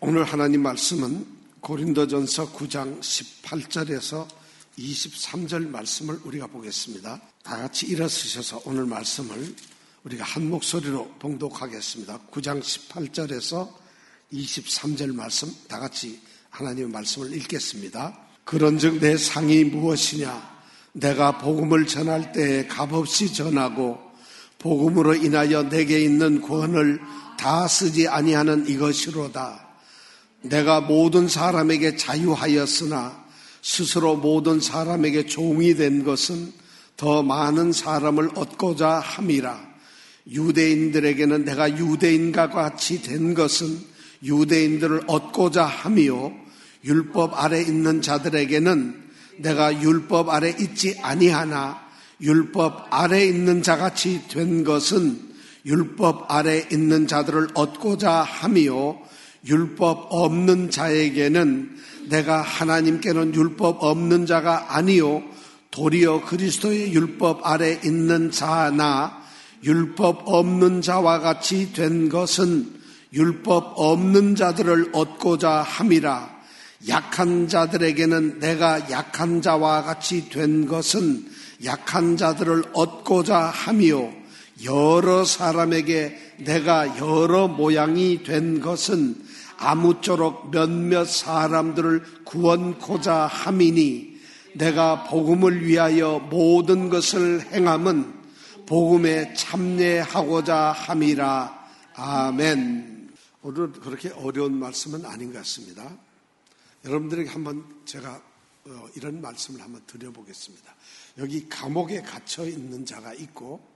오늘 하나님 말씀은 고린도전서 9장 18절에서 23절 말씀을 우리가 보겠습니다. 다 같이 일어서셔서 오늘 말씀을 우리가 한 목소리로 봉독하겠습니다. 9장 18절에서 23절 말씀 다 같이 하나님의 말씀을 읽겠습니다. 그런즉 내 상이 무엇이냐? 내가 복음을 전할 때에 값없이 전하고 복음으로 인하여 내게 있는 구원을 다 쓰지 아니하는 이것이로다. 내가 모든 사람에게 자유하였으나 스스로 모든 사람에게 종이 된 것은 더 많은 사람을 얻고자 함이라. 유대인들에게는 내가 유대인과 같이 된 것은 유대인들을 얻고자 함이요, 율법 아래 있는 자들에게는 내가 율법 아래 있지 아니하나 율법 아래 있는 자같이 된 것은 율법 아래 있는 자들을 얻고자 함이요, 율법 없는 자에게는 내가 하나님께는 율법 없는 자가 아니요 도리어 그리스도의 율법 아래 있는 자나 율법 없는 자와 같이 된 것은 율법 없는 자들을 얻고자 함이라. 약한 자들에게는 내가 약한 자와 같이 된 것은 약한 자들을 얻고자 함이요 여러 사람에게 내가 여러 모양이 된 것은 아무쪼록 몇몇 사람들을 구원코자 함이니 내가 복음을 위하여 모든 것을 행함은 복음에 참여하고자 함이라. 아멘. 오늘 그렇게 어려운 말씀은 아닌 것 같습니다. 여러분들에게 한번 제가 이런 말씀을 한번 드려보겠습니다. 여기 감옥에 갇혀 있는 자가 있고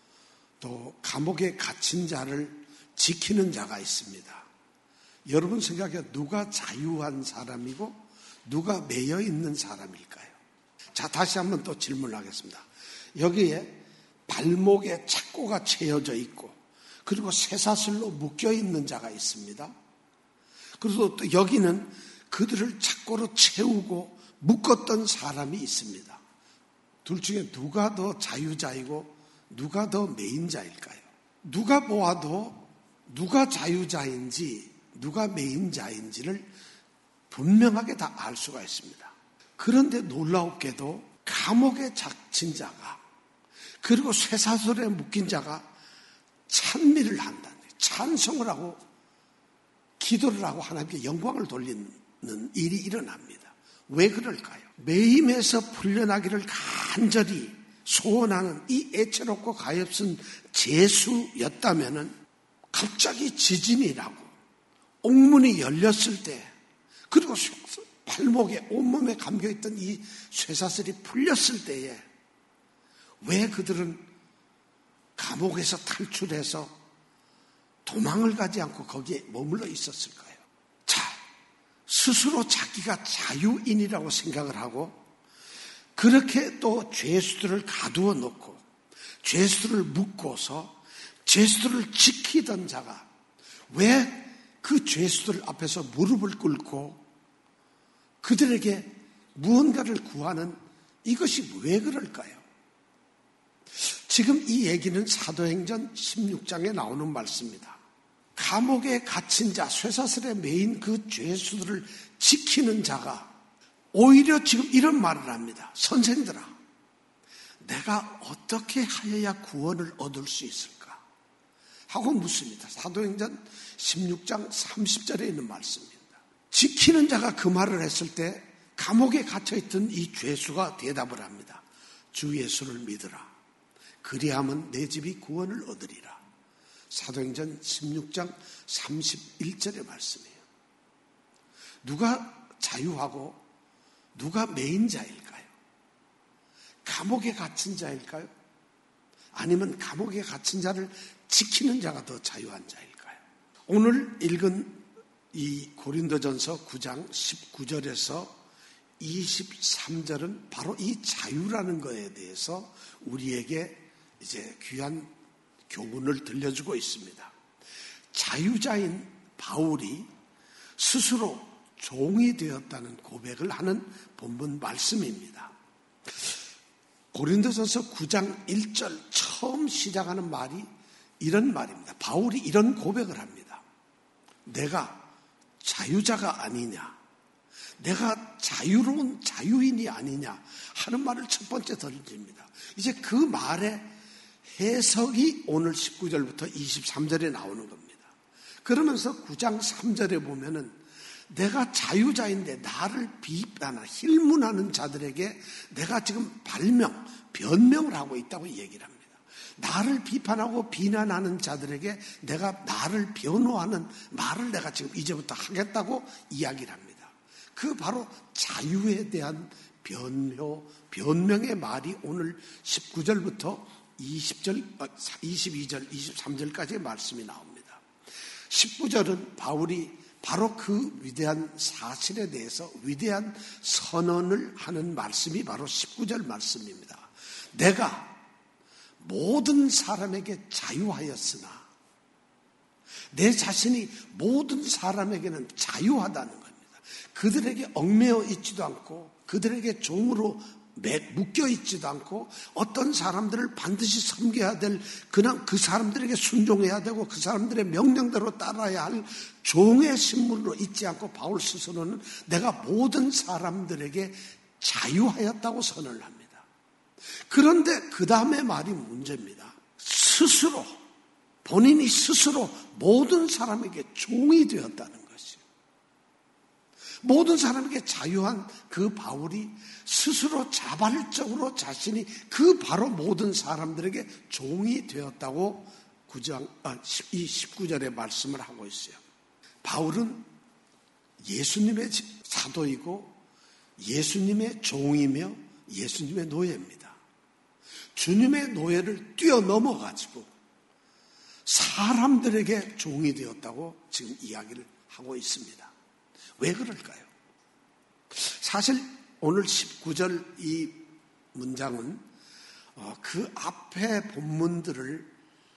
또 감옥에 갇힌 자를 지키는 자가 있습니다. 여러분 생각에 누가 자유한 사람이고 누가 매여 있는 사람일까요? 자, 다시 한번 또 질문하겠습니다. 여기에 발목에 착고가 채워져 있고 그리고 쇠사슬로 묶여 있는 자가 있습니다. 그리고 또 여기는 그들을 착고로 채우고 묶었던 사람이 있습니다. 둘 중에 누가 더 자유자이고 누가 더 매인자일까요? 누가 보아도 누가 자유자인지 누가 매인자인지를 분명하게 다 알 수가 있습니다. 그런데 놀랍게도 감옥에 갇힌 자가 그리고 쇠사슬에 묶인 자가 찬미를 한다는 거예요. 찬송을 하고 기도를 하고 하나님께 영광을 돌리는 일이 일어납니다. 왜 그럴까요? 매임에서 풀려나기를 간절히 소원하는 이 애처롭고 가엾은 죄수였다면은 갑자기 지진이 나고 옥문이 열렸을 때 그리고 발목에 온몸에 감겨있던 이 쇠사슬이 풀렸을 때에 왜 그들은 감옥에서 탈출해서 도망을 가지 않고 거기에 머물러 있었을까요? 자, 스스로 자기가 자유인이라고 생각을 하고 그렇게 또 죄수들을 가두어 놓고 죄수들을 묶고서 죄수들을 지키던 자가 왜 그 죄수들 앞에서 무릎을 꿇고 그들에게 무언가를 구하는 이것이 왜 그럴까요? 지금 이 얘기는 사도행전 16장에 나오는 말씀입니다. 감옥에 갇힌 자, 쇠사슬에 매인 그 죄수들을 지키는 자가 오히려 지금 이런 말을 합니다. 선생들아, 내가 어떻게 하여야 구원을 얻을 수 있을까? 하고 묻습니다. 사도행전 16장 30절에 있는 말씀입니다. 지키는 자가 그 말을 했을 때 감옥에 갇혀있던 이 죄수가 대답을 합니다. 주 예수를 믿으라. 그리하면 내 집이 구원을 얻으리라. 사도행전 16장 31절의 말씀이에요. 누가 자유하고 누가 매인 자일까요? 감옥에 갇힌 자일까요? 아니면 감옥에 갇힌 자를 지키는 자가 더 자유한 자일까요? 오늘 읽은 이 고린도전서 9장 19절에서 23절은 바로 이 자유라는 것에 대해서 우리에게 이제 귀한 교훈을 들려주고 있습니다. 자유자인 바울이 스스로 종이 되었다는 고백을 하는 본문 말씀입니다. 고린도전서 9장 1절 처음 시작하는 말이 이런 말입니다. 바울이 이런 고백을 합니다. 내가 자유자가 아니냐, 내가 자유로운 자유인이 아니냐 하는 말을 첫 번째 던집니다. 이제 그 말의 해석이 오늘 19절부터 23절에 나오는 겁니다. 그러면서 9장 3절에 보면은 내가 자유자인데 나를 비판하는 힐문하는 자들에게 내가 지금 변명을 하고 있다고 얘기를 합니다. 나를 비판하고 비난하는 자들에게 내가 나를 변호하는 말을 내가 지금 이제부터 하겠다고 이야기를 합니다. 그 바로 자유에 대한 변명의 말이 오늘 19절부터 20절, 22절, 23절까지의 말씀이 나옵니다. 19절은 바울이 바로 그 위대한 사실에 대해서 위대한 선언을 하는 말씀이 바로 19절 말씀입니다. 내가 모든 사람에게 자유하였으나 내 자신이 모든 사람에게는 자유하다는 겁니다. 그들에게 얽매여 있지도 않고 그들에게 종으로 묶여 있지도 않고 어떤 사람들을 반드시 섬겨야 될 그냥 그 사람들에게 순종해야 되고 그 사람들의 명령대로 따라야 할 종의 신분으로 있지 않고 바울 스스로는 내가 모든 사람들에게 자유하였다고 선언을 합니다. 그런데 그 다음에 말이 문제입니다. 본인이 스스로 모든 사람에게 종이 되었다는 것이요. 모든 사람에게 자유한 그 바울이 스스로 자발적으로 자신이 그 바로 모든 사람들에게 종이 되었다고 19절의 말씀을 하고 있어요. 바울은 예수님의 사도이고 예수님의 종이며 예수님의 노예입니다. 주님의 노예를 뛰어넘어가지고 사람들에게 종이 되었다고 지금 이야기를 하고 있습니다. 왜 그럴까요? 사실 오늘 19절 이 문장은 그 앞에 본문들을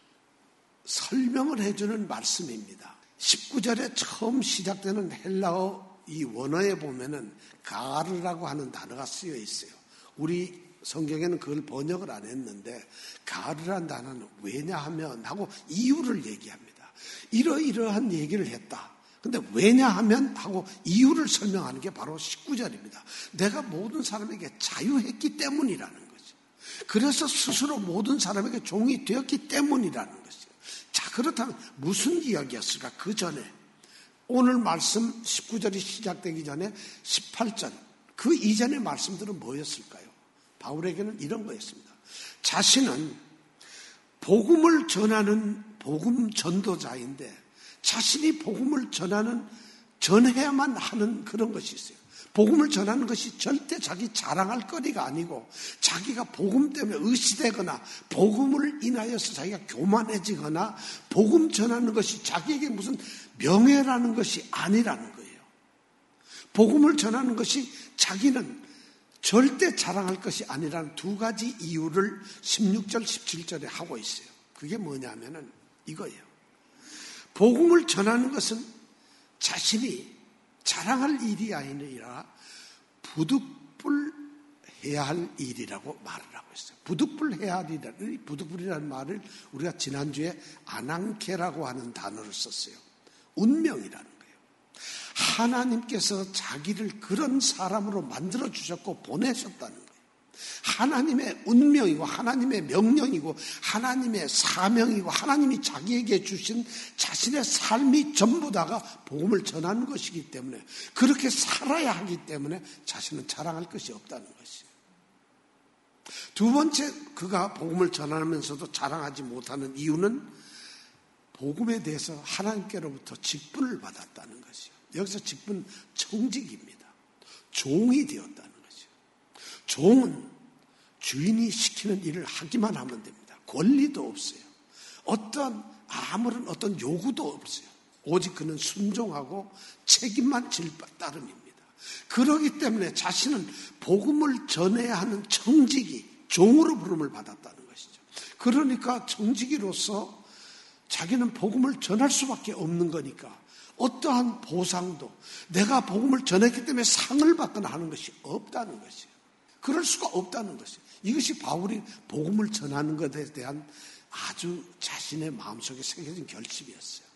설명을 해주는 말씀입니다. 19절에 처음 시작되는 헬라어 이 원어에 보면은 가르라고 하는 단어가 쓰여 있어요. 우리 성경에는 그걸 번역을 안 했는데 가르란 단어는 왜냐하면 하고 이유를 얘기합니다. 이러이러한 얘기를 했다. 근데 왜냐하면 하고 이유를 설명하는 게 바로 19절입니다. 내가 모든 사람에게 자유했기 때문이라는 거죠. 그래서 스스로 모든 사람에게 종이 되었기 때문이라는 것이죠. 자, 그렇다면 무슨 이야기였을까? 그 전에 오늘 말씀 19절이 시작되기 전에 18절 그 이전의 말씀들은 뭐였을까요? 바울에게는 이런 거였습니다. 자신은 복음을 전하는 복음 전도자인데 자신이 복음을 전해야만 하는 그런 것이 있어요. 복음을 전하는 것이 절대 자기 자랑할 거리가 아니고 자기가 복음 때문에 의시되거나 복음을 인하여서 자기가 교만해지거나 복음 전하는 것이 자기에게 무슨 명예라는 것이 아니라는 거예요. 복음을 전하는 것이 자기는 절대 자랑할 것이 아니라는 두 가지 이유를 16절, 17절에 하고 있어요. 그게 뭐냐면은 이거예요. 복음을 전하는 것은 자신이 자랑할 일이 아니라 부득불해야 할 일이라고 말을 하고 있어요. 부득불이라는 말을 우리가 지난주에 아낭케라고 하는 단어를 썼어요. 운명이라는 거예요. 하나님께서 자기를 그런 사람으로 만들어주셨고 보내셨다는 거예요. 하나님의 운명이고 하나님의 명령이고 하나님의 사명이고 하나님이 자기에게 주신 자신의 삶이 전부 다가 복음을 전하는 것이기 때문에 그렇게 살아야 하기 때문에 자신은 자랑할 것이 없다는 것이에요. 두 번째 그가 복음을 전하면서도 자랑하지 못하는 이유는 복음에 대해서 하나님께로부터 직분을 받았다는 것이에요. 여기서 직분 청직입니다. 종이 되었다는 것이에요. 종은 주인이 시키는 일을 하기만 하면 됩니다. 권리도 없어요. 아무런 어떤 요구도 없어요. 오직 그는 순종하고 책임만 질 따름입니다. 그렇기 때문에 자신은 복음을 전해야 하는 청직이 종으로 부름을 받았다는 것이죠. 그러니까 청지기로서 자기는 복음을 전할 수밖에 없는 거니까 어떠한 보상도 내가 복음을 전했기 때문에 상을 받거나 하는 것이 없다는 것이에요. 그럴 수가 없다는 것이에요. 이것이 바울이 복음을 전하는 것에 대한 아주 자신의 마음속에 새겨진 결심이었어요.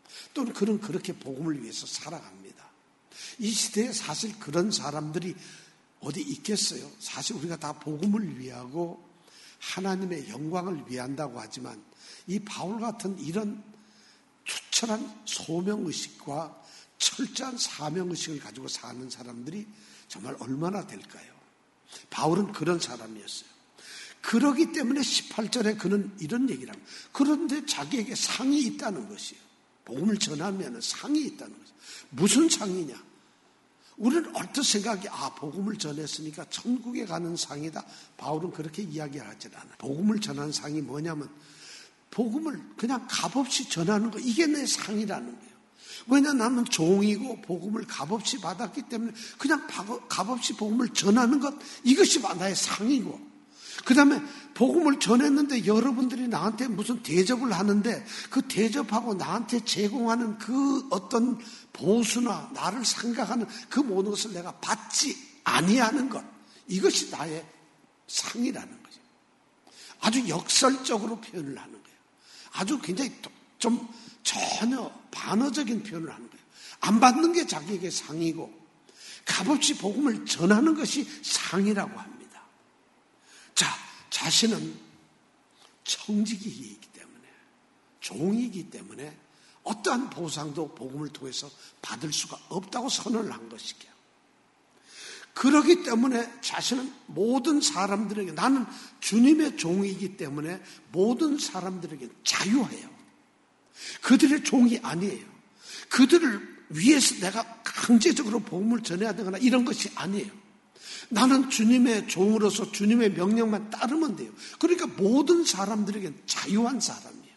또는 그는 그렇게 복음을 위해서 살아갑니다. 이 시대에 사실 그런 사람들이 어디 있겠어요? 사실 우리가 다 복음을 위하고 하나님의 영광을 위한다고 하지만 이 바울 같은 이런 투철한 소명의식과 철저한 사명의식을 가지고 사는 사람들이 정말 얼마나 될까요? 바울은 그런 사람이었어요. 그러기 때문에 18절에 그는 이런 얘기를 합니다. 그런데 자기에게 상이 있다는 것이에요. 복음을 전하면 상이 있다는 것이에요. 무슨 상이냐? 우리는 얼핏 생각이 복음을 전했으니까 천국에 가는 상이다. 바울은 그렇게 이야기하지 않아요. 복음을 전하는 상이 뭐냐면 복음을 그냥 값없이 전하는 거, 이게 내 상이라는 거예요. 왜냐, 나는 종이고 복음을 값없이 받았기 때문에 그냥 값없이 복음을 전하는 것, 이것이 나의 상이고, 그 다음에 복음을 전했는데 여러분들이 나한테 무슨 대접을 하는데 그 대접하고 나한테 제공하는 그 어떤 보수나 나를 생각하는 그 모든 것을 내가 받지 아니하는 것, 이것이 나의 상이라는 거죠. 아주 역설적으로 표현을 하는 거예요. 아주 굉장히 좀 전혀 반어적인 표현을 하는 거예요. 안 받는 게 자기에게 상이고 값없이 복음을 전하는 것이 상이라고 합니다. 자, 자신은 청지기이기 때문에, 종이기 때문에 어떠한 보상도 복음을 통해서 받을 수가 없다고 선언을 한 것이기요. 그렇기 때문에 자신은 모든 사람들에게, 나는 주님의 종이기 때문에 모든 사람들에게 자유해요. 그들의 종이 아니에요. 그들을 위해서 내가 강제적으로 복음을 전해야 되거나 이런 것이 아니에요. 나는 주님의 종으로서 주님의 명령만 따르면 돼요. 그러니까 모든 사람들에게 자유한 사람이에요.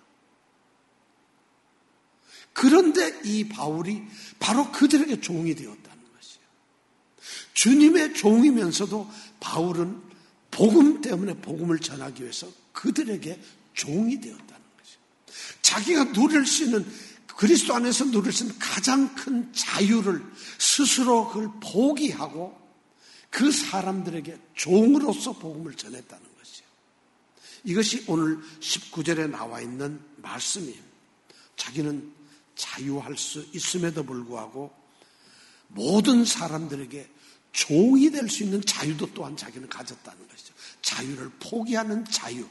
그런데 이 바울이 바로 그들에게 종이 되었다는 것이에요. 주님의 종이면서도 바울은 복음 때문에 복음을 전하기 위해서 그들에게 종이 되었다는 것이에요. 자기가 누릴 수 있는, 그리스도 안에서 누릴 수 있는 가장 큰 자유를 스스로 그걸 포기하고 그 사람들에게 종으로서 복음을 전했다는 것이에요. 이것이 오늘 19절에 나와 있는 말씀이에요. 자기는 자유할 수 있음에도 불구하고 모든 사람들에게 종이 될 수 있는 자유도 또한 자기는 가졌다는 것이죠. 자유를 포기하는 자유.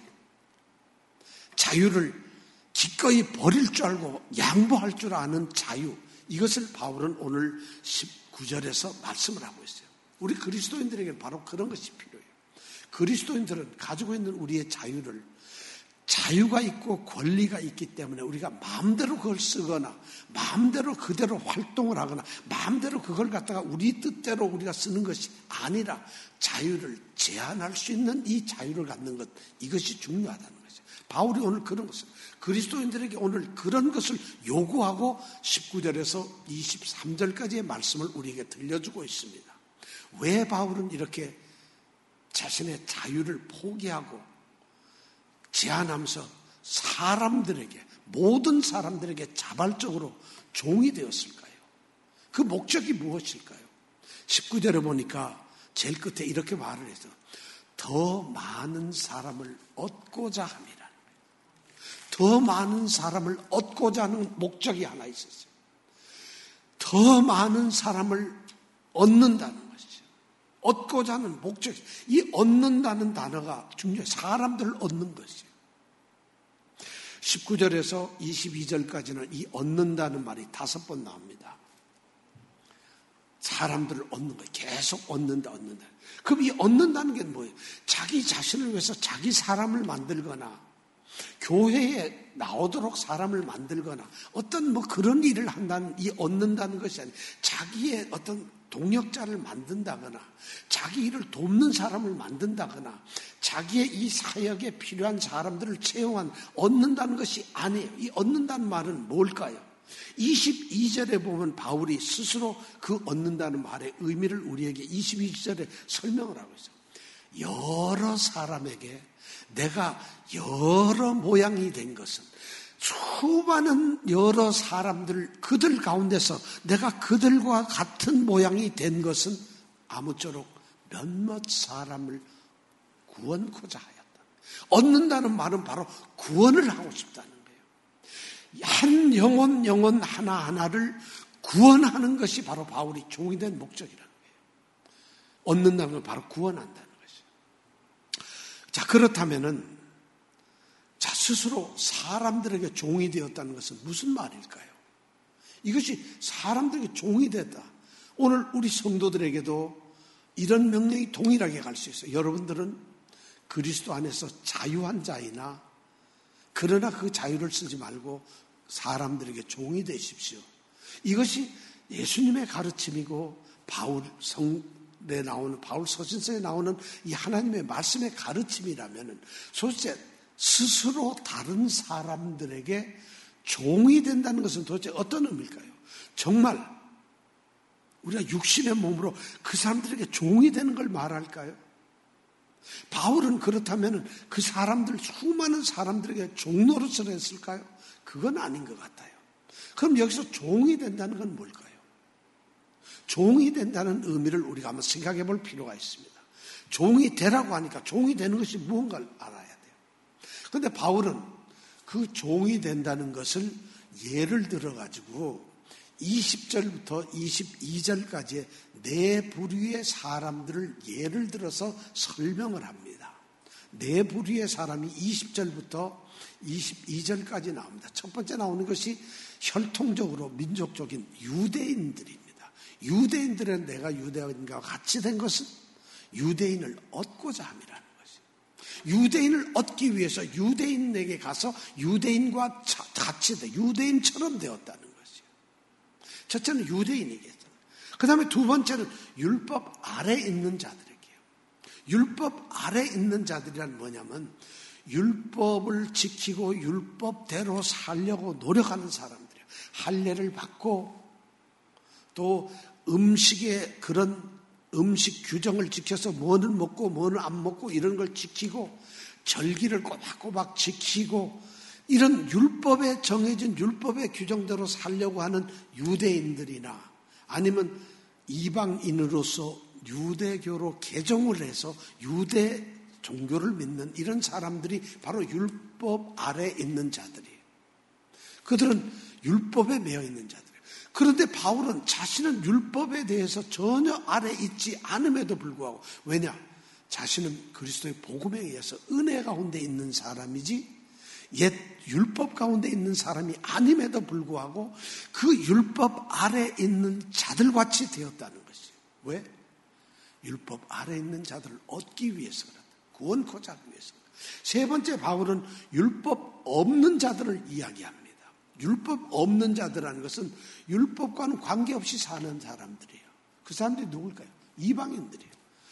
자유를 기꺼이 버릴 줄 알고 양보할 줄 아는 자유. 이것을 바울은 오늘 19절에서 말씀을 하고 있어요. 우리 그리스도인들에게 바로 그런 것이 필요해요. 그리스도인들은 가지고 있는 우리의 자유를, 자유가 있고 권리가 있기 때문에 우리가 마음대로 그걸 쓰거나 마음대로 그대로 활동을 하거나 마음대로 그걸 갖다가 우리 뜻대로 우리가 쓰는 것이 아니라 자유를 제한할 수 있는 이 자유를 갖는 것, 이것이 중요하다는 것이죠. 바울이 오늘 그런 것을, 그리스도인들에게 오늘 그런 것을 요구하고 19절에서 23절까지의 말씀을 우리에게 들려주고 있습니다. 왜 바울은 이렇게 자신의 자유를 포기하고 제한하면서 사람들에게, 모든 사람들에게 자발적으로 종이 되었을까요? 그 목적이 무엇일까요? 19절에 보니까 제일 끝에 이렇게 말을 해서 더 많은 사람을 얻고자 함이라. 더 많은 사람을 얻고자 하는 목적이 하나 있었어요. 더 많은 사람을 얻는다는 것이죠. 얻고자 하는 목적. 이 얻는다는 단어가 중요해요. 사람들을 얻는 것이에요. 19절에서 22절까지는 이 얻는다는 말이 5번 나옵니다. 사람들을 얻는 거예요. 계속 얻는다. 그럼 이 얻는다는 게 뭐예요? 자기 자신을 위해서 자기 사람을 만들거나 교회에 나오도록 사람을 만들거나 어떤 그런 일을 한다는, 이 얻는다는 것이 아니라 자기의 어떤 동역자를 만든다거나 자기 일을 돕는 사람을 만든다거나 자기의 이 사역에 필요한 사람들을 채용한, 얻는다는 것이 아니에요. 이 얻는다는 말은 뭘까요? 22절에 보면 바울이 스스로 그 얻는다는 말의 의미를 우리에게 22절에 설명을 하고 있어요. 여러 사람에게 내가 여러 모양이 된 것은, 수많은 여러 사람들, 그들 가운데서 내가 그들과 같은 모양이 된 것은 아무쪼록 몇몇 사람을 구원코자 하였다. 얻는다는 말은 바로 구원을 하고 싶다는 거예요. 한 영혼 하나하나를 구원하는 것이 바로 바울이 종이 된 목적이라는 거예요. 얻는다는 건 바로 구원한다는 것이에요. 자, 그렇다면은 자, 스스로 사람들에게 종이 되었다는 것은 무슨 말일까요? 이것이 사람들에게 종이 됐다. 오늘 우리 성도들에게도 이런 명령이 동일하게 갈 수 있어요. 여러분들은 그리스도 안에서 자유한 자이나 그러나 그 자유를 쓰지 말고 사람들에게 종이 되십시오. 이것이 예수님의 가르침이고 바울 서신서에 나오는 이 하나님의 말씀의 가르침이라면 도대체 스스로 다른 사람들에게 종이 된다는 것은 도대체 어떤 의미일까요? 정말 우리가 육신의 몸으로 그 사람들에게 종이 되는 걸 말할까요? 바울은 그렇다면 그 사람들, 수많은 사람들에게 종노릇을 했을까요? 그건 아닌 것 같아요. 그럼 여기서 종이 된다는 건 뭘까요? 종이 된다는 의미를 우리가 한번 생각해 볼 필요가 있습니다. 종이 되라고 하니까 종이 되는 것이 무언가를 알아야 돼요. 그런데 바울은 그 종이 된다는 것을 예를 들어가지고 20절부터 22절까지의 네 부류의 사람들을 예를 들어서 설명을 합니다. 네 부류의 사람이 20절부터 22절까지 나옵니다. 첫 번째 나오는 것이 혈통적으로 민족적인 유대인들입니다. 유대인들은 내가 유대인과 같이 된 것은 유대인을 얻고자 함이라는 것이에요. 유대인을 얻기 위해서 유대인에게 가서 유대인과 같이 돼 유대인처럼 되었다는 것이에요. 첫째는 유대인이겠죠. 그 다음에 두 번째는 율법 아래 있는 자들에게요. 율법 아래 있는 자들이란 뭐냐면 율법을 지키고 율법대로 살려고 노력하는 사람들이에요. 할례를 받고 또 음식의 그런 음식 규정을 지켜서 뭐는 먹고 뭐는 안 먹고 이런 걸 지키고 절기를 꼬박꼬박 지키고 이런 율법에 정해진 율법의 규정대로 살려고 하는 유대인들이나 아니면 이방인으로서 유대교로 개종을 해서 유대 종교를 믿는 이런 사람들이 바로 율법 아래 있는 자들이에요. 그들은 율법에 매여 있는 자들이에요. 그런데 바울은 자신은 율법에 대해서 전혀 아래 있지 않음에도 불구하고 왜냐? 자신은 그리스도의 복음에 의해서 은혜 가운데 있는 사람이지 옛 율법 가운데 있는 사람이 아님에도 불구하고 그 율법 아래 있는 자들같이 되었다는 것이에요. 왜? 율법 아래 있는 자들을 얻기 위해서 그렇다. 구원코자 하기 위해서. 세 번째 바울은 율법 없는 자들을 이야기합니다. 율법 없는 자들이라는 것은 율법과는 관계없이 사는 사람들이에요. 그 사람들이 누굴까요? 이방인들이에요.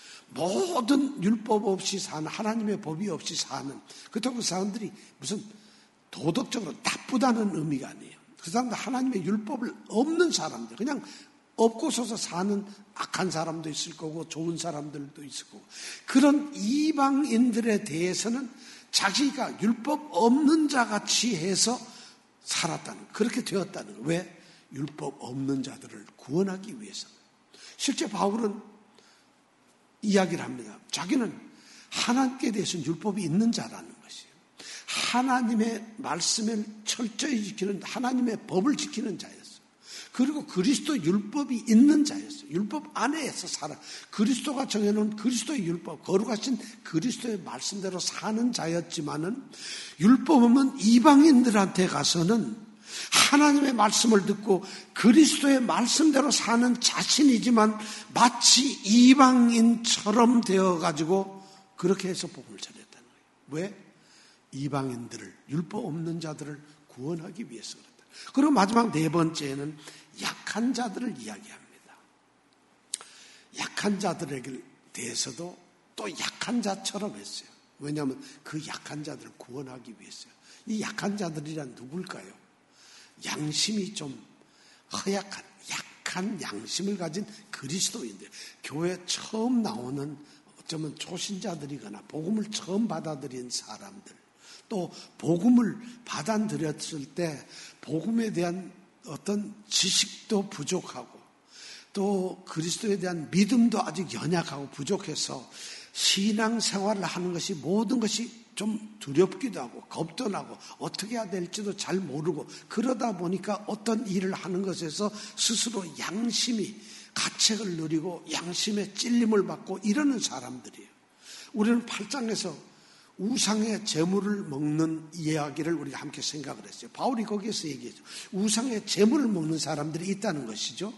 모든 율법 없이 사는 하나님의 법이 없이 사는 그렇다고 그 사람들이 무슨 도덕적으로 나쁘다는 의미가 아니에요. 그 사람들 하나님의 율법을 없는 사람들 그냥 없고서서 사는 악한 사람도 있을 거고 좋은 사람들도 있을 거고 그런 이방인들에 대해서는 자기가 율법 없는 자같이 해서 살았다는 그렇게 되었다는 거예요. 왜? 율법 없는 자들을 구원하기 위해서. 실제 바울은 이야기를 합니다. 자기는 하나님께 대해서는 율법이 있는 자라는 것이에요. 하나님의 말씀을 철저히 지키는 하나님의 법을 지키는 자였어요. 그리고 그리스도 율법이 있는 자였어요. 율법 안에서 살아. 그리스도가 정해놓은 그리스도의 율법, 거룩하신 그리스도의 말씀대로 사는 자였지만은 율법은 이방인들한테 가서는 하나님의 말씀을 듣고 그리스도의 말씀대로 사는 자신이지만 마치 이방인처럼 되어가지고 그렇게 해서 복음을 전했다는 거예요. 왜? 이방인들을, 율법 없는 자들을 구원하기 위해서 그렇다. 그리고 마지막 네 번째는 약한 자들을 이야기합니다. 약한 자들에게 대해서도 또 약한 자처럼 했어요. 왜냐하면 그 약한 자들을 구원하기 위해서요. 이 약한 자들이란 누굴까요? 양심이 좀 허약한, 약한 양심을 가진 그리스도인들. 교회 처음 나오는 어쩌면 초신자들이거나 복음을 처음 받아들인 사람들. 또 복음을 받아들였을 때 복음에 대한 어떤 지식도 부족하고 또 그리스도에 대한 믿음도 아직 연약하고 부족해서 신앙생활을 하는 것이 모든 것이 좀 두렵기도 하고 겁도 나고 어떻게 해야 될지도 잘 모르고 그러다 보니까 어떤 일을 하는 것에서 스스로 양심이 가책을 누리고 양심의 찔림을 받고 이러는 사람들이에요. 우리는 8장에서 우상의 재물을 먹는 이야기를 우리가 함께 생각을 했어요. 바울이 거기에서 얘기했죠. 우상의 재물을 먹는 사람들이 있다는 것이죠.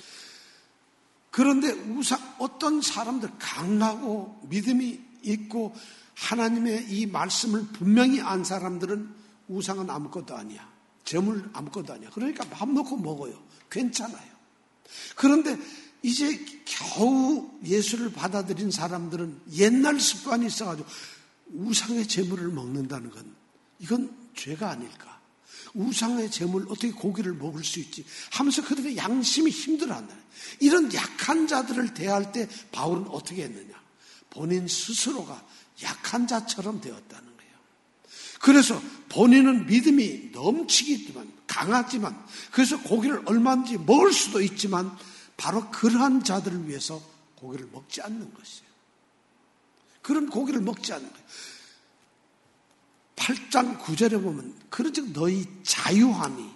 그런데 어떤 사람들 강하고 믿음이 있고 하나님의 이 말씀을 분명히 안 사람들은 우상은 아무것도 아니야. 재물 아무것도 아니야. 그러니까 밥 놓고 먹어요. 괜찮아요. 그런데 이제 겨우 예수를 받아들인 사람들은 옛날 습관이 있어가지고 우상의 재물을 먹는다는 건 이건 죄가 아닐까. 우상의 재물 어떻게 고기를 먹을 수 있지 하면서 그들의 양심이 힘들어한다. 이런 약한 자들을 대할 때 바울은 어떻게 했느냐. 본인 스스로가 약한 자처럼 되었다는 거예요. 그래서 본인은 믿음이 넘치겠지만 강하지만 그래서 고기를 얼마든지 먹을 수도 있지만 바로 그러한 자들을 위해서 고기를 먹지 않는 것이에요. 그런 고기를 먹지 않는 거예요. 8장 9절에 보면 그러즉 너희 자유함이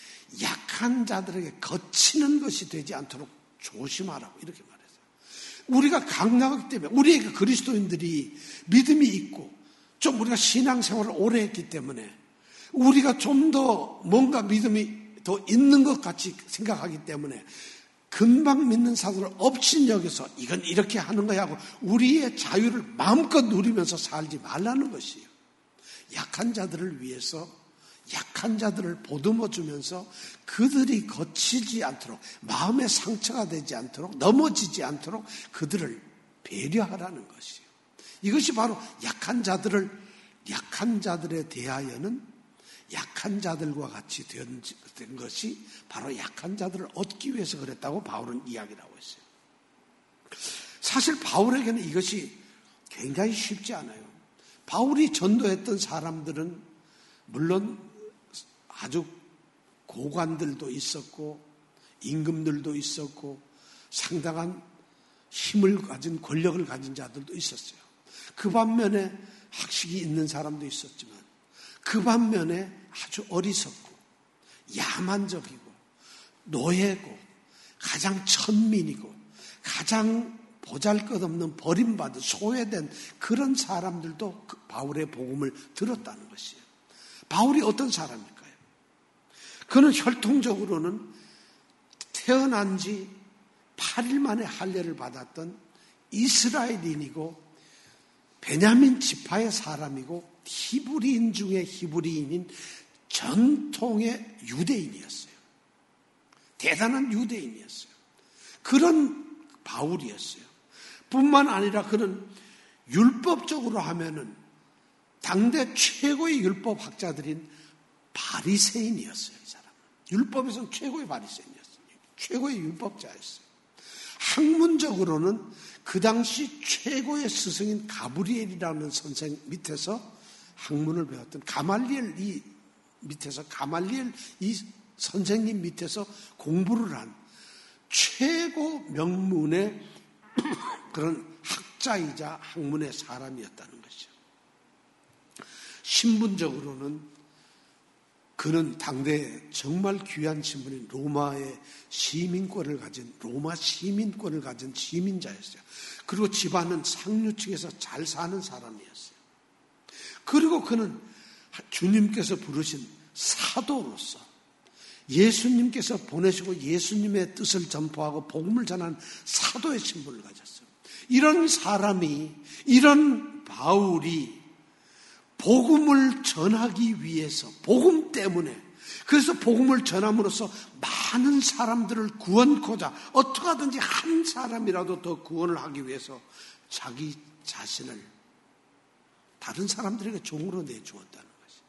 약한 자들에게 거치는 것이 되지 않도록 조심하라고 이렇게 말했어요. 우리가 강력하기 때문에 우리에게 그리스도인들이 믿음이 있고 좀 우리가 신앙생활을 오래 했기 때문에 우리가 좀 더 뭔가 믿음이 더 있는 것 같이 생각하기 때문에 금방 믿는 사람을 업신여겨서 이건 이렇게 하는 거야 하고 우리의 자유를 마음껏 누리면서 살지 말라는 것이에요. 약한 자들을 위해서 약한 자들을 보듬어 주면서 그들이 거치지 않도록 마음의 상처가 되지 않도록 넘어지지 않도록 그들을 배려하라는 것이에요. 이것이 바로 약한 자들에 대하여는 약한 자들과 같이 된 것이 바로 약한 자들을 얻기 위해서 그랬다고 바울은 이야기를 하고 있어요. 사실 바울에게는 이것이 굉장히 쉽지 않아요. 바울이 전도했던 사람들은 물론 아주 고관들도 있었고 임금들도 있었고 상당한 힘을 가진 권력을 가진 자들도 있었어요. 그 반면에 학식이 있는 사람도 있었지만 그 반면에 아주 어리석고 야만적이고 노예고 가장 천민이고 가장 보잘것없는 버림받은 소외된 그런 사람들도 그 바울의 복음을 들었다는 것이에요. 바울이 어떤 사람일까요? 그는 혈통적으로는 태어난 지 8일 만에 할례를 받았던 이스라엘인이고 베냐민 지파의 사람이고 히브리인 중에 히브리인인 전통의 유대인이었어요. 대단한 유대인이었어요. 그런 바울이었어요. 뿐만 아니라 그는 율법적으로 하면은 당대 최고의 율법 학자들인 바리새인이었어요. 이 사람은. 율법에서는 최고의 바리새인이었어요. 최고의 율법자였어요. 학문적으로는 그 당시 최고의 스승인 가브리엘이라는 선생 밑에서 학문을 배웠던 가말리엘 이 선생님 밑에서 공부를 한 최고 명문의 그런 학자이자 학문의 사람이었다는 것이죠. 신분적으로는 그는 당대에 정말 귀한 신분인 로마 시민권을 가진 시민자였어요. 그리고 집안은 상류층에서 잘 사는 사람이었어요. 그리고 그는 주님께서 부르신 사도로서 예수님께서 보내시고 예수님의 뜻을 전포하고 복음을 전하는 사도의 신분을 가졌어요. 이런 사람이, 이런 바울이 복음을 전하기 위해서, 복음 때문에, 그래서 복음을 전함으로써 많은 사람들을 구원코자 어떻게 하든지 한 사람이라도 더 구원을 하기 위해서 자기 자신을 다른 사람들에게 종으로 내주었다는 것이죠.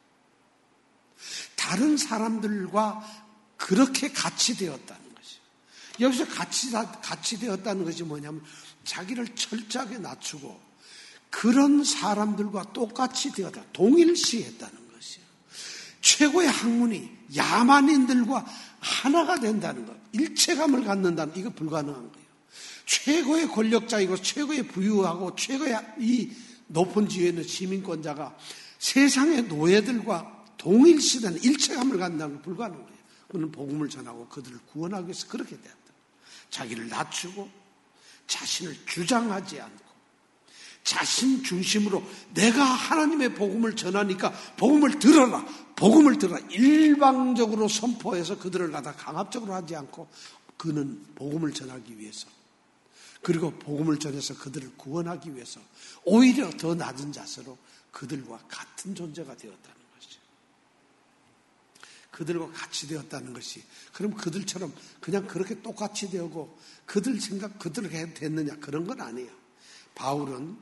다른 사람들과 그렇게 같이 되었다는 것이죠. 여기서 같이 되었다는 것이 뭐냐면 자기를 철저하게 낮추고 그런 사람들과 똑같이 되었다. 동일시했다는 것이에요. 최고의 학문이 야만인들과 하나가 된다는 것. 일체감을 갖는다는 이거 불가능한 거예요. 최고의 권력자이고 최고의 부유하고 최고의 이 높은 지위에 있는 시민권자가 세상의 노예들과 동일시되는 일체감을 갖는다는 건 불가능해요. 그는 복음을 전하고 그들을 구원하기 위해서 그렇게 되었다. 자기를 낮추고 자신을 주장하지 않고 자신 중심으로 내가 하나님의 복음을 전하니까 복음을 들어라. 복음을 들어라. 일방적으로 선포해서 그들을 갖다 강압적으로 하지 않고 그는 복음을 전하기 위해서 그리고 복음을 전해서 그들을 구원하기 위해서 오히려 더 낮은 자세로 그들과 같은 존재가 되었다는 것이죠. 그들과 같이 되었다는 것이 그럼 그들처럼 그냥 그렇게 똑같이 되고 그들 생각 그들에게 됐느냐 그런 건 아니에요. 바울은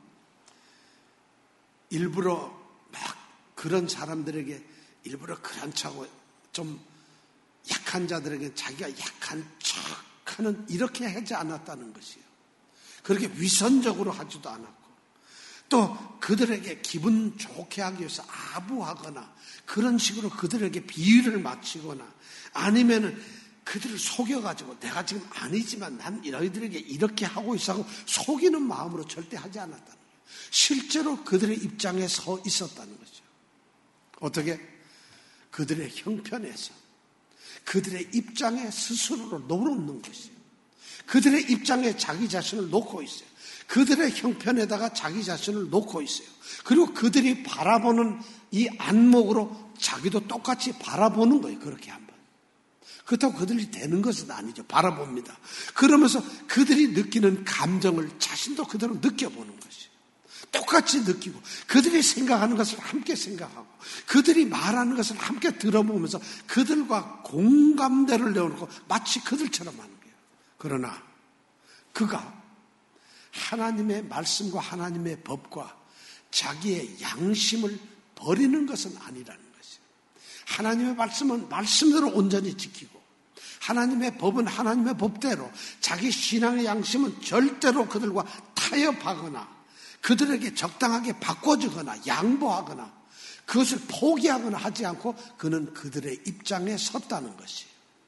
일부러 막 그런 사람들에게 일부러 그런 척하고 좀 약한 자들에게 자기가 약한 척하는 이렇게 하지 않았다는 것이에요. 그렇게 위선적으로 하지도 않았고 또 그들에게 기분 좋게 하기 위해서 아부하거나 그런 식으로 그들에게 비위를 맞추거나 아니면은 그들을 속여가지고 내가 지금 아니지만 난 너희들에게 이렇게 하고 있어 하고 속이는 마음으로 절대 하지 않았다는 거예요. 실제로 그들의 입장에 서 있었다는 거죠. 어떻게? 그들의 형편에서 그들의 입장에 스스로를 놓는 것이에요. 그들의 입장에 자기 자신을 놓고 있어요. 그들의 형편에다가 자기 자신을 놓고 있어요. 그리고 그들이 바라보는 이 안목으로 자기도 똑같이 바라보는 거예요. 그렇게 한번. 그렇다고 그들이 되는 것은 아니죠. 바라봅니다. 그러면서 그들이 느끼는 감정을 자신도 그대로 느껴보는 것이에요. 똑같이 느끼고 그들이 생각하는 것을 함께 생각하고 그들이 말하는 것을 함께 들어보면서 그들과 공감대를 내어놓고 마치 그들처럼 하는 거예요. 그러나 그가 하나님의 말씀과 하나님의 법과 자기의 양심을 버리는 것은 아니라는 것이에요. 하나님의 말씀은 말씀대로 온전히 지키고 하나님의 법은 하나님의 법대로 자기 신앙의 양심은 절대로 그들과 타협하거나 그들에게 적당하게 바꿔주거나 양보하거나 그것을 포기하거나 하지 않고 그는 그들의 입장에 섰다는 것이에요.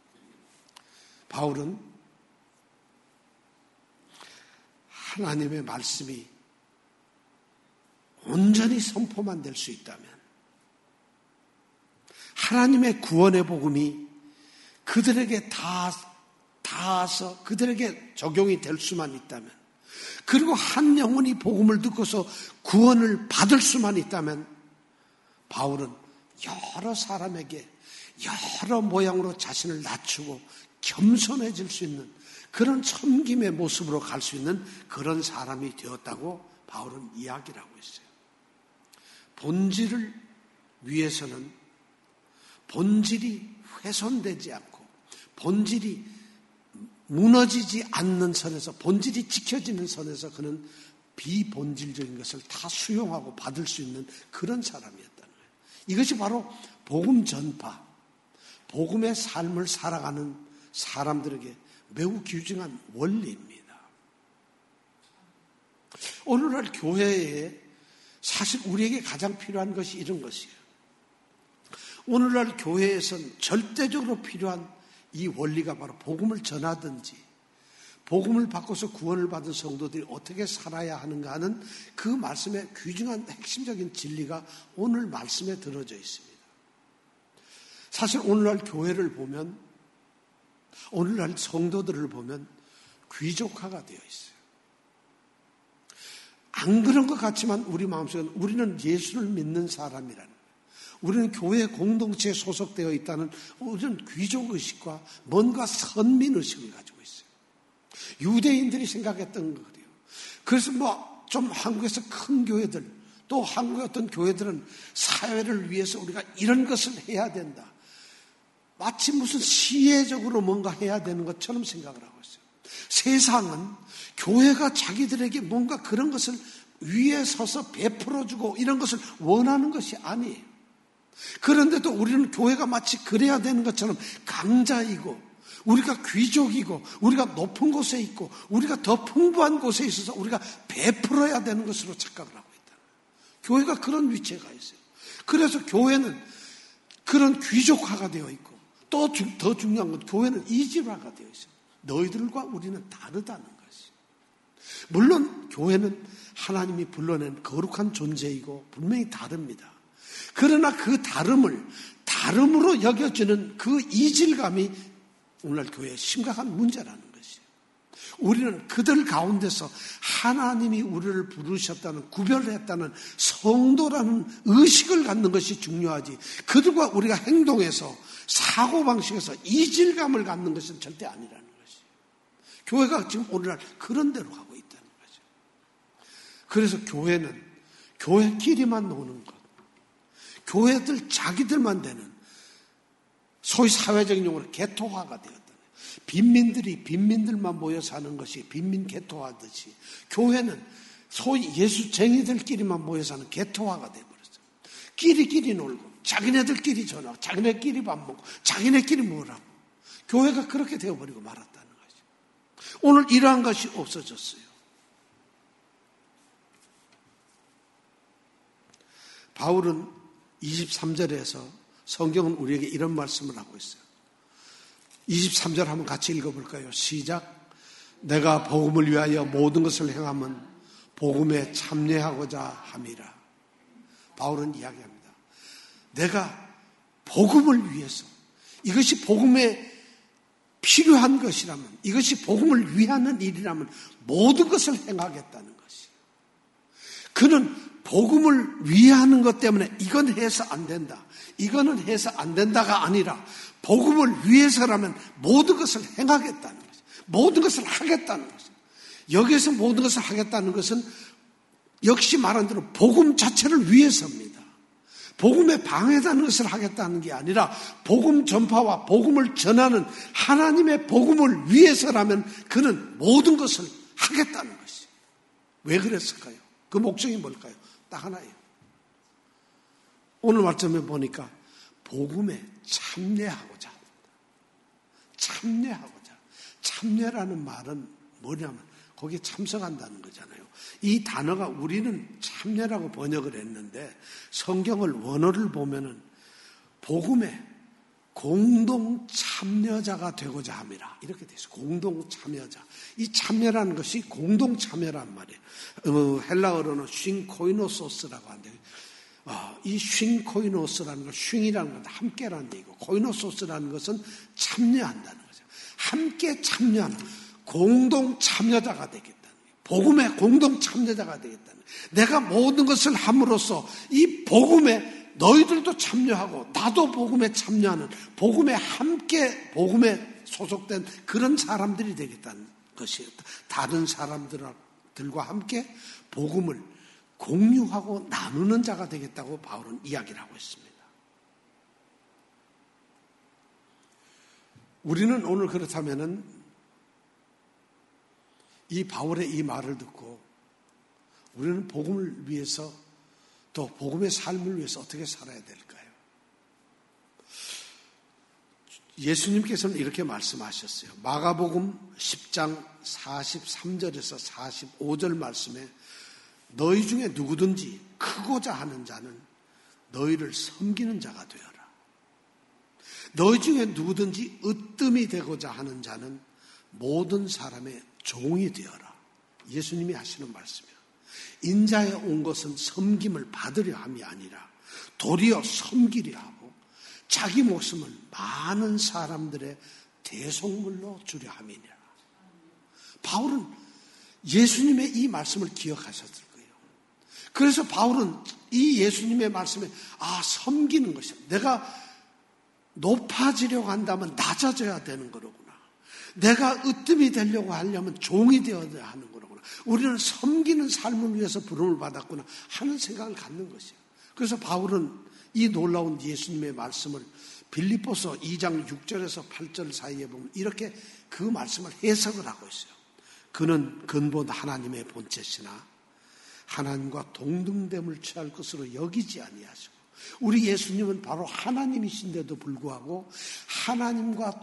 바울은 하나님의 말씀이 온전히 선포만 될 수 있다면 하나님의 구원의 복음이 그들에게 닿아서 그들에게 적용이 될 수만 있다면 그리고 한 영혼이 복음을 듣고서 구원을 받을 수만 있다면 바울은 여러 사람에게 여러 모양으로 자신을 낮추고 겸손해질 수 있는 그런 섬김의 모습으로 갈 수 있는 그런 사람이 되었다고 바울은 이야기를 하고 있어요. 본질을 위해서는 본질이 훼손되지 않고 본질이 무너지지 않는 선에서 본질이 지켜지는 선에서 그는 비본질적인 것을 다 수용하고 받을 수 있는 그런 사람이었다는 거예요. 이것이 바로 복음 전파, 복음의 삶을 살아가는 사람들에게 매우 귀중한 원리입니다. 오늘날 교회에 사실 우리에게 가장 필요한 것이 이런 것이에요. 오늘날 교회에선 절대적으로 필요한 이 원리가 바로 복음을 전하든지 복음을 받고서 구원을 받은 성도들이 어떻게 살아야 하는가 하는 그 말씀의 귀중한 핵심적인 진리가 오늘 말씀에 들어져 있습니다. 사실 오늘날 교회를 보면 오늘날 성도들을 보면 귀족화가 되어 있어요. 안 그런 것 같지만 우리 마음속에는 우리는 예수를 믿는 사람이라는 거예요. 우리는 교회 공동체에 소속되어 있다는 우리는 귀족의식과 뭔가 선민의식을 가지고 있어요. 유대인들이 생각했던 거예요. 그래서 좀 한국에서 큰 교회들 또 한국의 어떤 교회들은 사회를 위해서 우리가 이런 것을 해야 된다. 마치 무슨 시혜적으로 뭔가 해야 되는 것처럼 생각을 하고 있어요. 세상은 교회가 자기들에게 뭔가 그런 것을 위에 서서 베풀어주고 이런 것을 원하는 것이 아니에요. 그런데도 우리는 교회가 마치 그래야 되는 것처럼 강자이고 우리가 귀족이고 우리가 높은 곳에 있고 우리가 더 풍부한 곳에 있어서 우리가 베풀어야 되는 것으로 착각을 하고 있다. 교회가 그런 위치가 있어요. 그래서 교회는 그런 귀족화가 되어 있고 또 더 중요한 건 교회는 이질화가 되어 있어요. 너희들과 우리는 다르다는 것이. 물론 교회는 하나님이 불러낸 거룩한 존재이고 분명히 다릅니다. 그러나 그 다름으로 여겨지는 그 이질감이 오늘날 교회의 심각한 문제라는 것이에요. 우리는 그들 가운데서 하나님이 우리를 부르셨다는, 구별했다는 성도라는 의식을 갖는 것이 중요하지, 그들과 우리가 행동해서 사고방식에서 이질감을 갖는 것은 절대 아니라는 것이에요. 교회가 지금 오늘날 그런 대로 가고 있다는 거죠. 그래서 교회는 교회끼리만 노는 것, 교회들 자기들만 되는, 소위 사회적인 용어로 개토화가 되었다. 빈민들만 모여 사는 것이 빈민 개토화듯이 교회는 소위 예수쟁이들끼리만 모여 사는 개토화가 되어버렸어요. 끼리끼리 놀고 자기네들끼리 전화하고 자기네끼리 밥 먹고 자기네끼리 뭐라고, 교회가 그렇게 되어버리고 말았다는 거죠. 오늘 이러한 것이 없어졌어요. 바울은 23절에서 성경은 우리에게 이런 말씀을 하고 있어요. 23절 한번 같이 읽어볼까요? 시작. 내가 복음을 위하여 모든 것을 행함은 복음에 참여하고자 함이라. 바울은 이야기합니다. 내가 복음을 위해서, 이것이 복음에 필요한 것이라면, 이것이 복음을 위하는 일이라면 모든 것을 행하겠다는 것이. 그는 복음을 위하는 것 때문에 이건 해서 안 된다, 이거는 해서 안 된다가 아니라 복음을 위해서라면 모든 것을 행하겠다는 것이, 모든 것을 하겠다는 것이. 여기에서 모든 것을 하겠다는 것은 역시 말한 대로 복음 자체를 위해서입니다. 복음에 방해되는 것을 하겠다는 게 아니라 복음 전파와 복음을 전하는 하나님의 복음을 위해서라면 그는 모든 것을 하겠다는 것이. 왜 그랬을까요? 그 목적이 뭘까요? 딱 하나예요. 오늘 말씀에 보니까 복음에 참여하고자 합니다. 참여하고자. 참여라는 말은 뭐냐면 거기에 참석한다는 거잖아요. 이 단어가 우리는 참여라고 번역을 했는데 성경을 원어를 보면은 복음에 공동 참여자가 되고자 함이라 이렇게 돼 있어요. 공동 참여자. 이 참여라는 것이 공동 참여란 말이에요. 헬라어로는 쉰코이노소스라고 하는데 이 쉰코이노스라는 것, 쉰이라는 건 함께라는 얘기고 코이노소스라는 것은 참여한다는 거죠. 함께 참여하는 공동 참여자가 되겠다는 거예요. 복음에 공동 참여자가 되겠다는 거예요. 내가 모든 것을 함으로써 이 복음에 너희들도 참여하고 나도 복음에 참여하는, 복음에 함께 복음에 소속된 그런 사람들이 되겠다는 것이었다. 다른 사람들과 함께 복음을 공유하고 나누는 자가 되겠다고 바울은 이야기를 하고 있습니다. 우리는 오늘 그렇다면은 이 바울의 이 말을 듣고 우리는 복음을 위해서, 또 복음의 삶을 위해서 어떻게 살아야 될까요? 예수님께서는 이렇게 말씀하셨어요. 마가복음 10장 43절에서 45절 말씀에 너희 중에 누구든지 크고자 하는 자는 너희를 섬기는 자가 되어라. 너희 중에 누구든지 으뜸이 되고자 하는 자는 모든 사람의 종이 되어라. 예수님이 하시는 말씀이에요. 인자에 온 것은 섬김을 받으려 함이 아니라 도리어 섬기려 하고 자기 목숨을 많은 사람들의 대속물로 주려 함이니라. 바울은 예수님의 이 말씀을 기억하셨을 거예요. 그래서 바울은 이 예수님의 말씀에 섬기는 것이야. 내가 높아지려고 한다면 낮아져야 되는 거로구나. 내가 으뜸이 되려고 하려면 종이 되어야 하는 거로구나. 우리는 섬기는 삶을 위해서 부름을 받았구나 하는 생각을 갖는 것이에요. 그래서 바울은 이 놀라운 예수님의 말씀을 빌립보서 2장 6절에서 8절 사이에 보면 이렇게 그 말씀을 해석을 하고 있어요. 그는 근본 하나님의 본체시나 하나님과 동등됨을 취할 것으로 여기지 아니하시고, 우리 예수님은 바로 하나님이신데도 불구하고 하나님과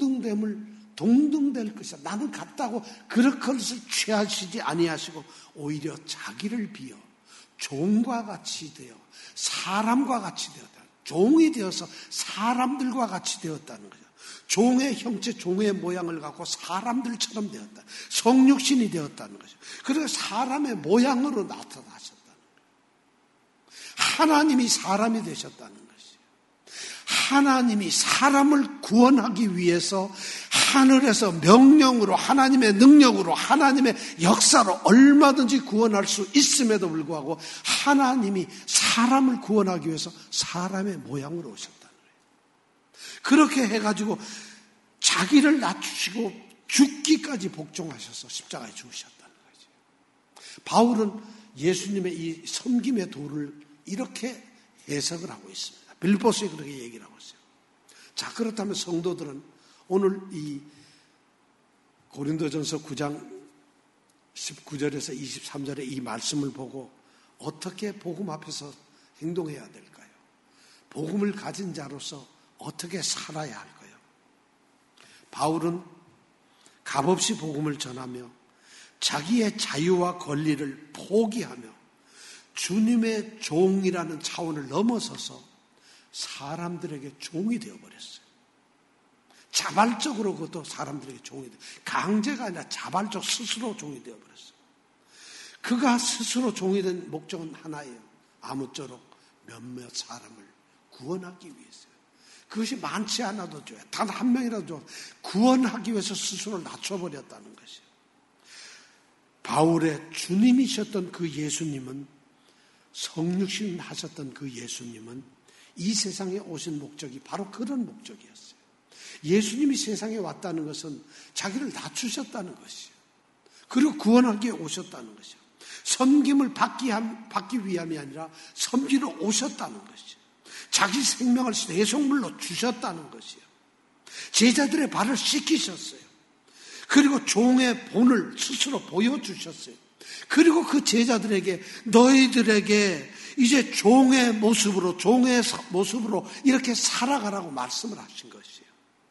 동등될 것이다. 나는 같다고 그럴 것을 취하시지 아니하시고 오히려 자기를 비어 종과 같이 되어 사람과 같이 되었다. 종이 되어서 사람들과 같이 되었다는 거죠. 종의 형체, 종의 모양을 갖고 사람들처럼 되었다. 성육신이 되었다는 것이죠. 그래서 사람의 모양으로 나타나셨다는 거예요. 하나님이 사람이 되셨다는 것이에요. 하나님이 사람을 구원하기 위해서 하늘에서 명령으로, 하나님의 능력으로, 하나님의 역사로 얼마든지 구원할 수 있음에도 불구하고 하나님이 사람을 구원하기 위해서 사람의 모양으로 오셨다는 거예요. 그렇게 해가지고 자기를 낮추시고 죽기까지 복종하셔서 십자가에 죽으셨다는 거죠. 바울은 예수님의 이 섬김의 도를 이렇게 해석을 하고 있습니다. 빌립보서에 그렇게 얘기를 하고 있어요. 자, 그렇다면 성도들은 오늘 이 고린도전서 9장 19절에서 23절의 이 말씀을 보고 어떻게 복음 앞에서 행동해야 될까요? 복음을 가진 자로서 어떻게 살아야 할까요? 바울은 값없이 복음을 전하며 자기의 자유와 권리를 포기하며 주님의 종이라는 차원을 넘어서서 사람들에게 종이 되어버렸어요. 자발적으로 그것도 사람들에게 종이 되어, 강제가 아니라 자발적 스스로 종이 되어버렸어요. 그가 스스로 종이 된 목적은 하나예요. 아무쪼록 몇몇 사람을 구원하기 위해서요. 그것이 많지 않아도 좋아요. 단 한 명이라도 좋아요. 구원하기 위해서 스스로를 낮춰버렸다는 것이에요. 바울의 주님이셨던 그 예수님은, 성육신 하셨던 그 예수님은 이 세상에 오신 목적이 바로 그런 목적이었어요. 예수님이 세상에 왔다는 것은 자기를 낮추셨다는 것이에요. 그리고 구원하기 위해 오셨다는 것이에요. 섬김을 받기 위함이 아니라 섬기러 오셨다는 것이에요. 자기 생명을 대속물로 주셨다는 것이에요. 제자들의 발을 씻기셨어요. 그리고 종의 본을 스스로 보여주셨어요. 그리고 그 제자들에게 너희들에게 이제 종의 모습으로 이렇게 살아가라고 말씀을 하신 것이에요.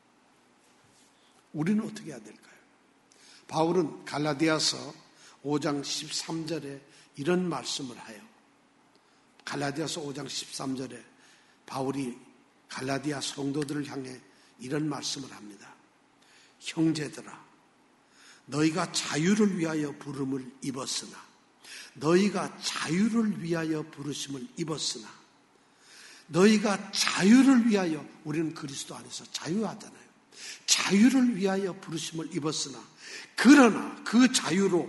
우리는 어떻게 해야 될까요? 바울은 갈라디아서 5장 13절에 이런 말씀을 해요. 갈라디아서 5장 13절에 바울이 갈라디아 성도들을 향해 이런 말씀을 합니다. 형제들아, 너희가 자유를 위하여 부름을 입었으나, 너희가 자유를 위하여 부르심을 입었으나, 너희가 자유를 위하여, 우리는 그리스도 안에서 자유하잖아요. 자유를 위하여 부르심을 입었으나, 그러나 그 자유로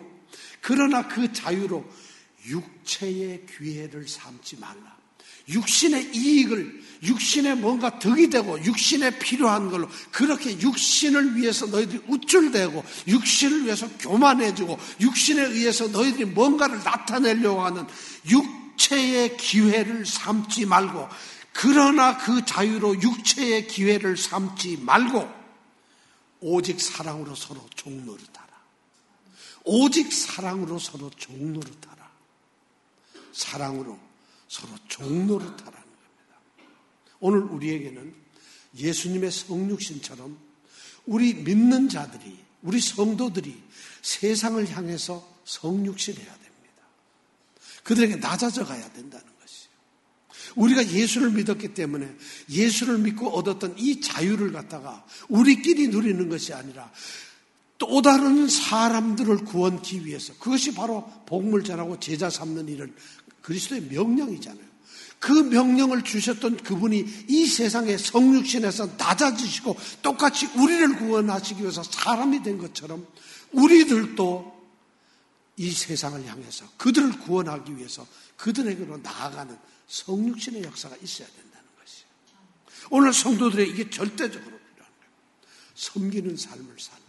육체의 기회를 삼지 말라. 육신의 이익을, 육신의 뭔가 덕이 되고 육신에 필요한 걸로 그렇게 육신을 위해서 너희들이 우쭐대고 육신을 위해서 교만해지고 육신에 의해서 너희들이 뭔가를 나타내려고 하는 육체의 기회를 삼지 말고, 그러나 그 자유로 육체의 기회를 삼지 말고 오직 사랑으로 서로 종노릇하라. 오직 사랑으로 서로 종노릇하라. 사랑으로 서로 종노릇하라는 겁니다. 오늘 우리에게는 예수님의 성육신처럼 우리 믿는 자들이, 우리 성도들이 세상을 향해서 성육신해야 됩니다. 그들에게 낮아져 가야 된다는 것이에요. 우리가 예수를 믿었기 때문에 예수를 믿고 얻었던 이 자유를 갖다가 우리끼리 누리는 것이 아니라 또 다른 사람들을 구원하기 위해서, 그것이 바로 복음을 전하고 제자 삼는 일은 그리스도의 명령이잖아요. 그 명령을 주셨던 그분이 이 세상에 성육신에서 낮아지시고 똑같이 우리를 구원하시기 위해서 사람이 된 것처럼 우리들도 이 세상을 향해서 그들을 구원하기 위해서 그들에게로 나아가는 성육신의 역사가 있어야 된다는 것이에요. 오늘 성도들의 이게 절대적으로 필요한 거예요. 섬기는 삶을 살라.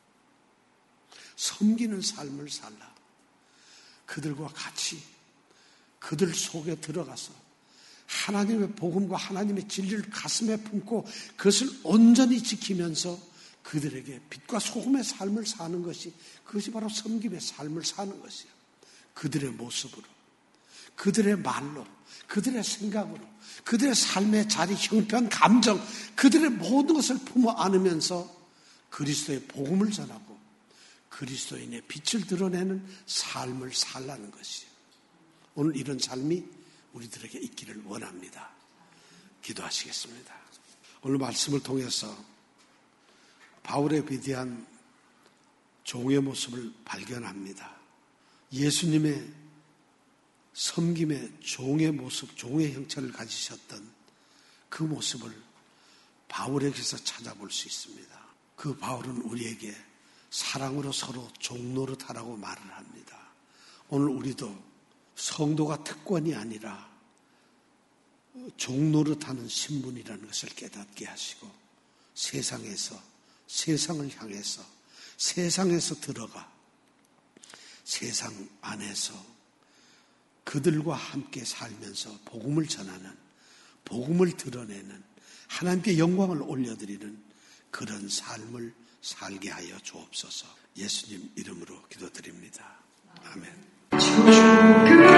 섬기는 삶을 살라. 그들과 같이 그들 속에 들어가서 하나님의 복음과 하나님의 진리를 가슴에 품고 그것을 온전히 지키면서 그들에게 빛과 소금의 삶을 사는 것이, 그것이 바로 섬김의 삶을 사는 것이에요. 그들의 모습으로, 그들의 말로, 그들의 생각으로, 그들의 삶의 자리, 형편, 감정, 그들의 모든 것을 품어 안으면서 그리스도의 복음을 전하고 그리스도인의 빛을 드러내는 삶을 살라는 것이에요. 오늘 이런 삶이 우리들에게 있기를 원합니다. 기도하시겠습니다. 오늘 말씀을 통해서 바울에 비대한 종의 모습을 발견합니다. 예수님의 섬김의 종의 모습, 종의 형체를 가지셨던 그 모습을 바울에게서 찾아볼 수 있습니다. 그 바울은 우리에게 사랑으로 서로 종노릇하라고 말을 합니다. 오늘 우리도 성도가 특권이 아니라 종노릇하는 신분이라는 것을 깨닫게 하시고 세상을 향해서 세상에서 들어가 세상 안에서 그들과 함께 살면서 복음을 전하는, 복음을 드러내는, 하나님께 영광을 올려드리는 그런 삶을 살게 하여 주옵소서. 예수님 이름으로 기도드립니다. 아멘.